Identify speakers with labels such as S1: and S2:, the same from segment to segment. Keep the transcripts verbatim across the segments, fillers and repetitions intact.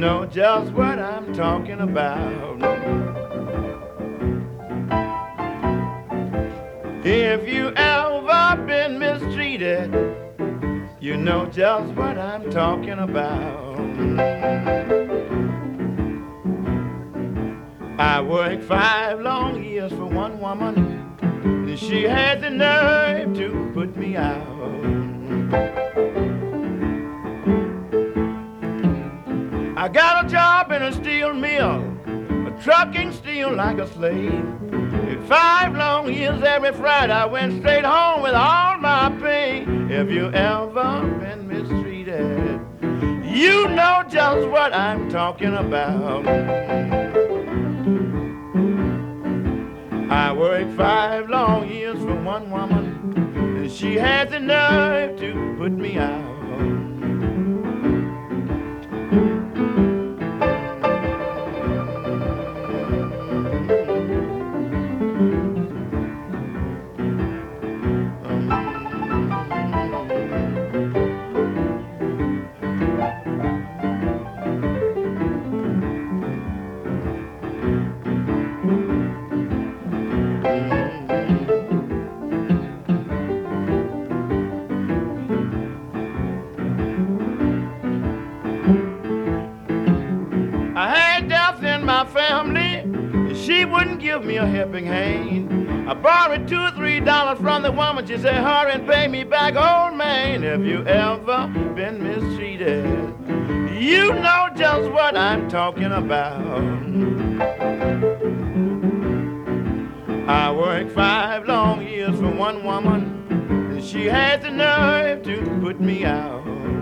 S1: know just what I'm talking about. If you ever been mistreated, you know just what I'm talking about. I worked five long years for one woman, and she had the nerve to put me out. I got a job in a steel mill, a trucking steel like a slave. In five long years every Friday I went straight home with all my pay. If you ever been mistreated, you know just what I'm talking about. I worked five long years for one woman, and she had the nerve to put me out. She wouldn't give me a helping hand. I borrowed two or three dollars from the woman. She said, hurry and pay me back, old man. If you ever been mistreated, you know just what I'm talking about. I worked five long years for one woman, and she had the nerve to put me out.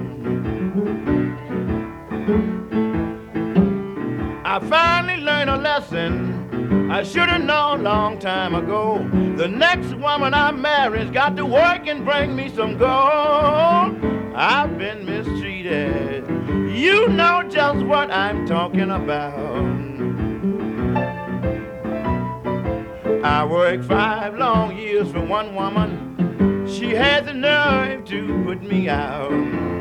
S1: I finally learned a lesson I should have known a long time ago. The next woman I marry's got to work and bring me some gold. I've been mistreated, you know just what I'm talking about. I worked five long years for one woman, she had the nerve to put me out.